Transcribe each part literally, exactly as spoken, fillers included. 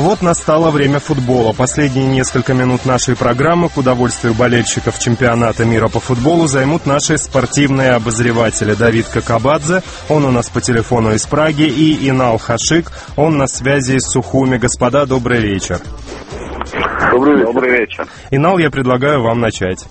вот настало время футбола. Последние несколько минут нашей программы к удовольствию болельщиков чемпионата мира по футболу займут наши спортивные обозреватели. Давид Кокабадзе, он у нас по телефону из Праги, и Инал Хашик, он на связи из Сухуми. Господа, добрый вечер. Добрый вечер. Добрый вечер. Инал, я предлагаю вам начать.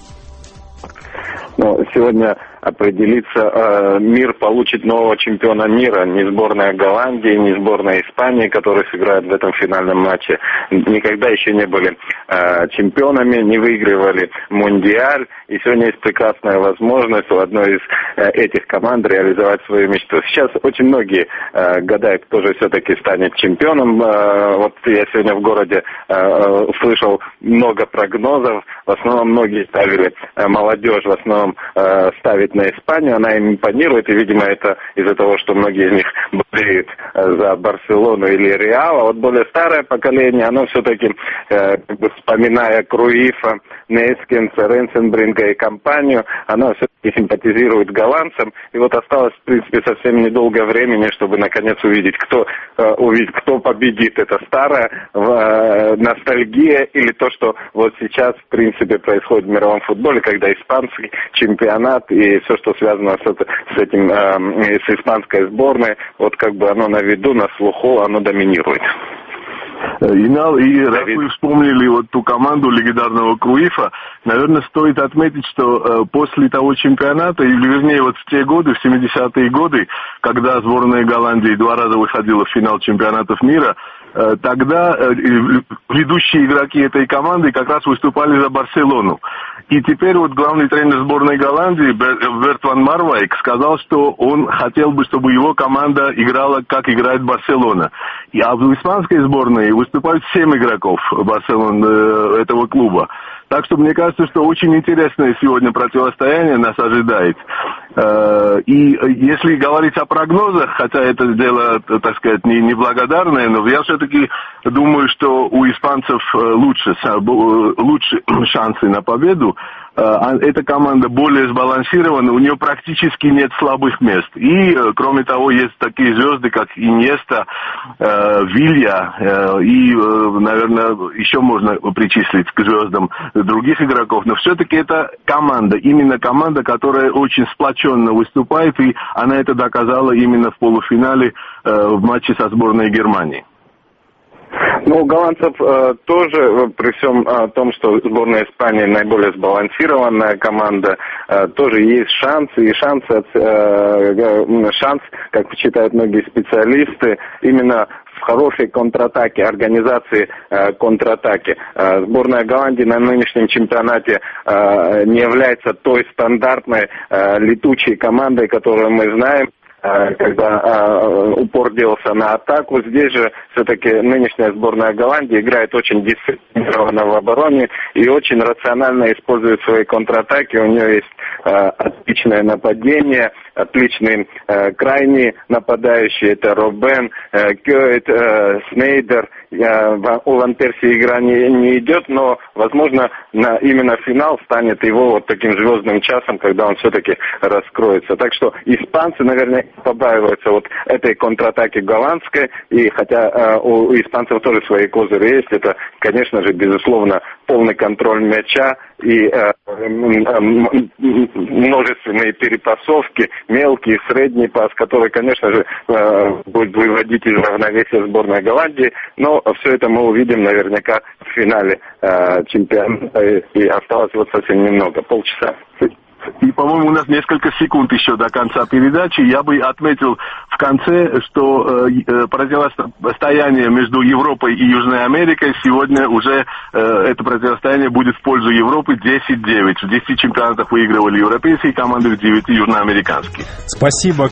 Ну, сегодня определиться, э, мир получит нового чемпиона мира. Не сборная Голландии, не сборная Испании, которые сыграют в этом финальном матче. Никогда еще не были э, чемпионами, не выигрывали Мундиаль. И сегодня есть прекрасная возможность у одной из э, этих команд реализовать свою мечту. Сейчас очень многие э, гадают, кто же все-таки станет чемпионом. Э, вот я сегодня в городе э, услышал много прогнозов. В основном многие ставили, э, молодежь в основном э, ставит на Испанию, она им импонирует, и, видимо, это из-за того, что многие из них болеют за Барселону или Реал, а вот более старое поколение, оно все-таки, э, как бы вспоминая Круифа, Нейскинса, Ренсенбринга и компанию, оно все-таки симпатизирует голландцам, и вот осталось, в принципе, совсем недолго времени, чтобы, наконец, увидеть, кто, э, увидеть, кто победит. Это старая э, ностальгия или то, что вот сейчас, в принципе, происходит в мировом футболе, когда испанский чемпионат и все, что связано с, это, с этим, э, с испанской сборной, вот как бы оно на виду, на слуху, оно доминирует. Инал, и раз вы вспомнили вот ту команду легендарного Круифа, наверное, стоит отметить, что э, после того чемпионата, или вернее вот в те годы, в семидесятые годы, когда сборная Голландии два раза выходила в финал чемпионатов мира, э, тогда э, ведущие игроки этой команды как раз выступали за Барселону. И теперь вот главный тренер сборной Голландии Берт ван Марвайк сказал, что он хотел бы, чтобы его команда играла, как играет Барселона. И, а в испанской сборной выступают семь игроков Барселоны, э, этого клуба. Так что мне кажется, что очень интересное сегодня противостояние нас ожидает. Э, и если говорить о прогнозах, хотя это дело, так сказать, не неблагодарное, но я все-таки думаю, что у испанцев лучше, лучше шансы на победу. Эта команда более сбалансирована, у нее практически нет слабых мест. И, кроме того, есть такие звезды, как Иньеста, Вилья, и, наверное, еще можно причислить к звездам других игроков. Но все-таки это команда, именно команда, которая очень сплоченно выступает, и она это доказала именно в полуфинале в матче со сборной Германии. Ну, у голландцев э, тоже, при всем э, том, что сборная Испании наиболее сбалансированная команда, э, тоже есть шансы, и шанс, э, шанс, как считают многие специалисты, именно в хорошей контратаке, организации э, контратаки. Э, сборная Голландии на нынешнем чемпионате э, не является той стандартной э, летучей командой, которую мы знаем, когда э, упор делался на атаку. Здесь же все-таки нынешняя сборная Голландии играет очень дисциплинированно в обороне и очень рационально использует свои контратаки. У нее есть э, отличное нападение, отличные э, крайние нападающие. Это Робben, э, Кёйт, э, Снейдер. Э, у Ван Перси игра не, не идет, но, возможно, на, именно финал станет его вот таким звездным часом, когда он все-таки раскроется. Так что испанцы, наверное, побаиваются вот этой контратаки голландской, и хотя э, у испанцев тоже свои козыри есть, это, конечно же, безусловно, полный контроль мяча и э, множественные перепасовки, мелкий, средний пас, который, конечно же, э, будет выводить из равновесия сборной Голландии, но все это мы увидим наверняка в финале э, чемпионата, и осталось вот совсем немного, полчаса. И, по-моему, у нас несколько секунд еще до конца передачи. Я бы отметил в конце, что э, противостояние между Европой и Южной Америкой сегодня уже э, это противостояние будет в пользу Европы десять девять. В десяти чемпионатах выигрывали европейские команды, в девяти южноамериканские. Спасибо.